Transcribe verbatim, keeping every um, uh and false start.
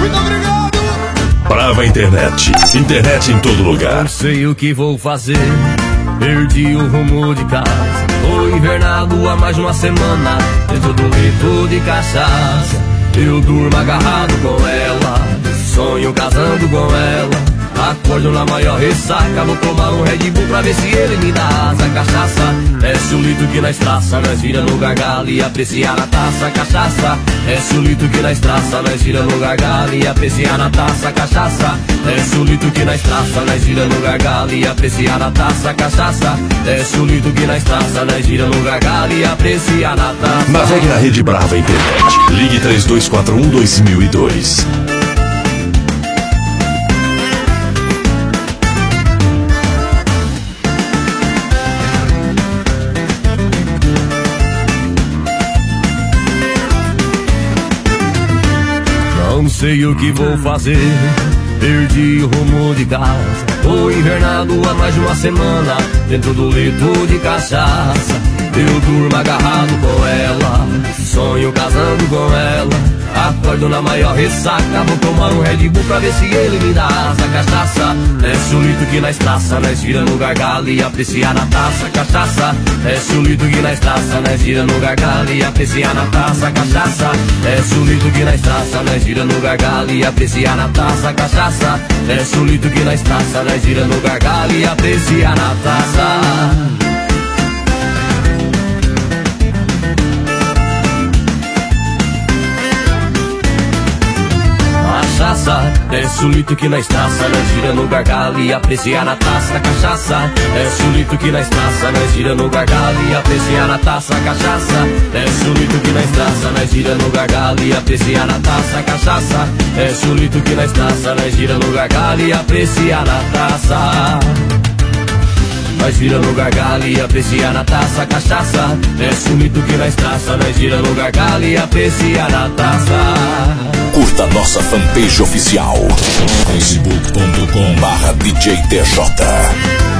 Muito obrigado! Brava Internet. Internet em todo lugar. Não sei o que vou fazer, perdi o rumo de casa. Tô invernado há mais de uma semana, dentro do litro de cachaça. Eu durmo agarrado com ela, sonho casando com ela. Acordo na maior ressaca, vou tomar um Red Bull pra ver se ele me dá asa. Cachaça, desce o litro que nós traça, nós vira no gargalo e aprecia na taça. Cachaça, desce o litro que nós traça, nós vira no gargalo e aprecia na taça. Cachaça, desce o litro que nós traça, nós vira no gargalo e aprecia na taça. Cachaça, desce o litro que nós traça, nós vira no gargalo e aprecia na taça. Navegue na Rede Brava Internet. Ligue três dois quatro um dois mil e dois. Não sei o que vou fazer, perdi o rumo de casa. Tô invernado há mais de uma semana, dentro do litro de cachaça. Eu durmo agarrado com ela, sonho casando com ela. Acordo na maior ressaca, vou tomar um Red Bull pra ver se ele me dá asa. Cachaça, desce o litro que nós traça, nós vira no gargalo e aprecia na taça. Cachaça, desce o litro que nós traça, nós vira no gargalo e aprecia na taça. Cachaça, desce o litro que nós traça, nós vira no gargalo e aprecia na taça. Cachaça, desce o litro que nós traça, nós vira no gargalo e aprecia na taça. Cachaça, desce o litro que nós traça, nós gira no gargalo e aprecia na taça. Cachaça, desce o litro que nós traça, nós gira no gargalo e aprecia na taça. Cachaça, desce o litro que nós traça, nós gira no gargalo e aprecia na taça. Cachaça, desce o litro que nós traça, nós gira no gargalo e aprecia na taça. Nós vira no gargalo e aprecia na taça. Cachaça, desce o litro que nós traça, nós gira no gargalo e aprecia na taça. Curta nossa fanpage oficial facebook ponto com barra D J T J.